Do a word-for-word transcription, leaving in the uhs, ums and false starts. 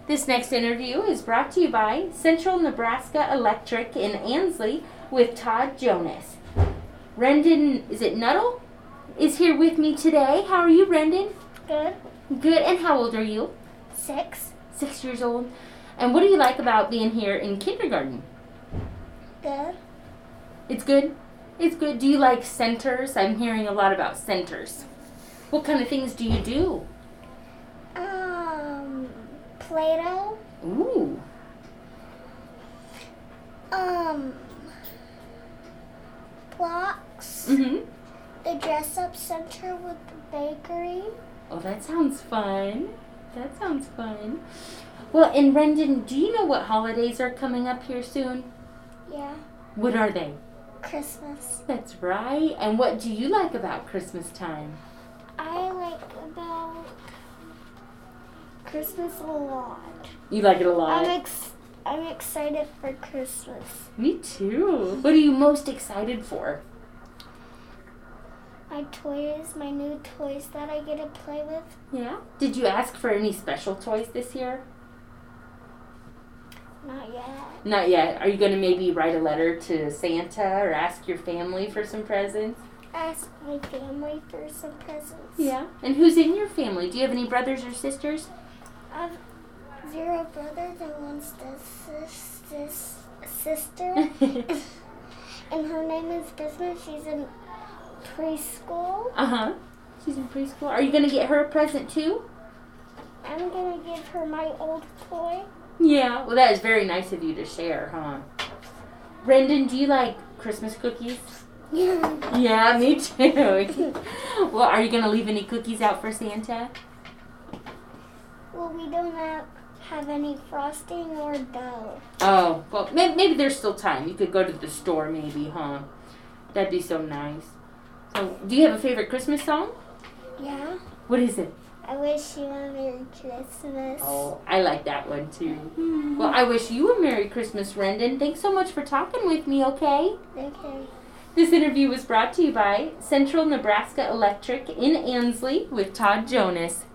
This next interview is brought to you by Central Nebraska Electric in Ansley with Todd Jonas. Rendon, is it Nuttall, is here with me today. How are you, Rendon? Good. Good. And how old are you? Six. Six years old. And what do you like about being here in kindergarten? Good. It's good? It's good. Do you like centers? I'm hearing a lot about centers. What kind of things do you do? Um, Play-Doh. Ooh. Um, blocks. Mm-hmm. The dress-up center with the bakery. Oh, that sounds fun. That sounds fun. Well, and Rendon, do you know what holidays are coming up here soon? Yeah. What are they? Christmas. That's right. And what do you like about Christmas time? I like about Christmas a lot. You like it a lot? I'm ex- I'm excited for Christmas. Me too. What are you most excited for? My toys, my new toys that I get to play with. Yeah. Did you ask for any special toys this year? Not yet. Not yet. Are you going to maybe write a letter to Santa or ask your family for some presents? Ask my family for some presents. Yeah. And who's in your family? Do you have any brothers or sisters? I have zero brothers and one sis- sis- sister. And her name is Bismuth. She's in preschool. Uh-huh. She's in preschool. Are you going to get her a present too? I'm going to give her my old toy. Yeah. Well, that is very nice of you to share, huh? Rendon, do you like Christmas cookies? Yeah. Yeah, me too. Well, are you going to leave any cookies out for Santa? Well, we don't have, have any frosting or dough. Oh, well, maybe, maybe there's still time. You could go to the store maybe, huh? That'd be so nice. So, do you have a favorite Christmas song? Yeah. What is it? I wish you a Merry Christmas. Oh, I like that one too. Well, I wish you a Merry Christmas, Rendon. Thanks so much for talking with me, okay? Okay. This interview was brought to you by Central Nebraska Electric in Ansley with Todd Jonas.